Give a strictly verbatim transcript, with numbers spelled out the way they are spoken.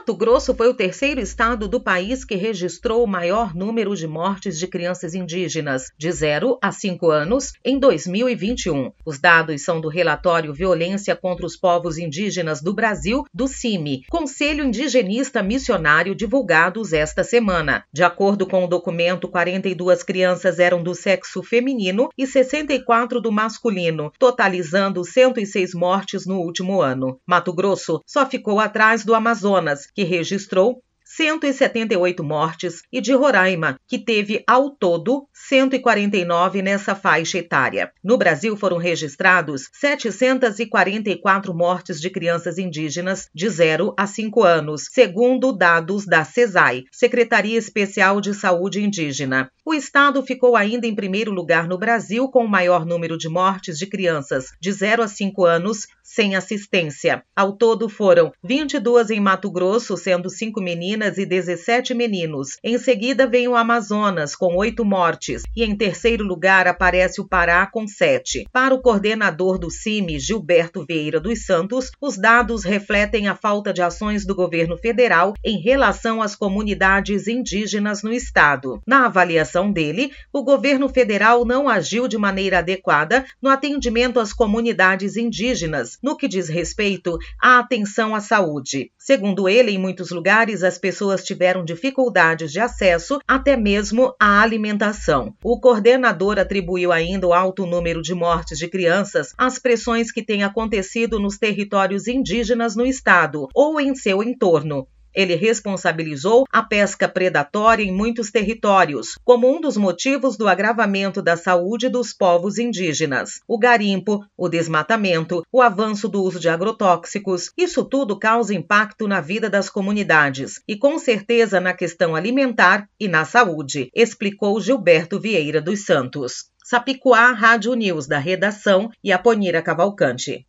Mato Grosso foi o terceiro estado do país que registrou o maior número de mortes de crianças indígenas de zero a cinco anos em dois mil e vinte e um. Os dados são do relatório Violência contra os Povos Indígenas do Brasil, do CIMI, Conselho Indigenista Missionário, divulgados esta semana. De acordo com o documento, quarenta e duas crianças eram do sexo feminino e sessenta e quatro do masculino, totalizando cento e seis mortes no último ano. Mato Grosso só ficou atrás do Amazonas, que registrou cento e setenta e oito mortes, e de Roraima, que teve ao todo cento e quarenta e nove nessa faixa etária. No Brasil foram registrados setecentas e quarenta e quatro mortes de crianças indígenas de zero a cinco anos, segundo dados da SESAI, Secretaria Especial de Saúde Indígena. O estado ficou ainda em primeiro lugar no Brasil com o maior número de mortes de crianças de zero a cinco anos sem assistência. Ao todo foram vinte e duas em Mato Grosso, sendo cinco meninas e dezessete meninos. Em seguida vem o Amazonas, com oito mortes, e em terceiro lugar aparece o Pará, com sete. Para o coordenador do CIMI, Gilberto Vieira dos Santos, os dados refletem a falta de ações do governo federal em relação às comunidades indígenas no estado. Na avaliação dele, o governo federal não agiu de maneira adequada no atendimento às comunidades indígenas, no que diz respeito à atenção à saúde. Segundo ele, em muitos lugares as pessoas tiveram dificuldades de acesso até mesmo à alimentação. O coordenador atribuiu ainda o alto número de mortes de crianças às pressões que têm acontecido nos territórios indígenas no estado ou em seu entorno. Ele responsabilizou a pesca predatória em muitos territórios como um dos motivos do agravamento da saúde dos povos indígenas. O garimpo, o desmatamento, o avanço do uso de agrotóxicos, isso tudo causa impacto na vida das comunidades e com certeza na questão alimentar e na saúde, explicou Gilberto Vieira dos Santos. Sapicoá, Rádio News, da redação, e Aponira Cavalcante.